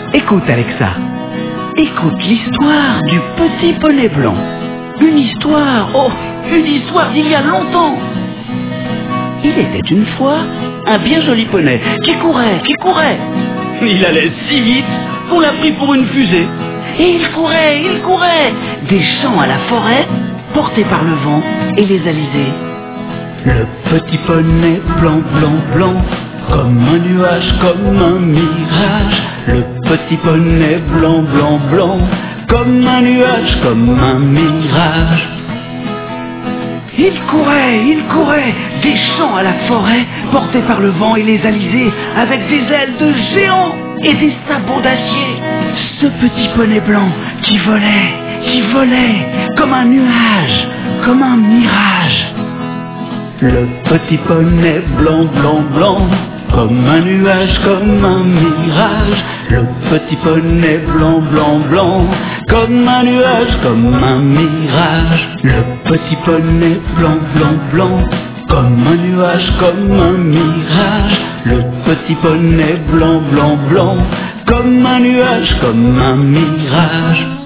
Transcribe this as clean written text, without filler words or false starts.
Écoute Alexa, écoute l'histoire du petit poney blanc. Une histoire, une histoire d'il y a longtemps. Il était une fois un bien joli poney qui courait. Il allait si vite qu'on l'a pris pour une fusée. Et il courait, des champs à la forêt, porté par le vent et les alizés. Le petit poney blanc, comme un nuage, comme un mirage. Le petit poney blanc, comme un nuage, comme un mirage. Il courait, des champs à la forêt, porté par le vent et les alizés, avec des ailes de géant et des sabots d'acier. Ce petit poney blanc qui volait, comme un nuage, comme un mirage. Le petit poney blanc, comme un nuage, comme un mirage. Le petit poney blanc, comme un nuage, comme un mirage. Le petit poney blanc, comme un nuage, comme un mirage. Le petit poney blanc, comme un nuage, comme un mirage.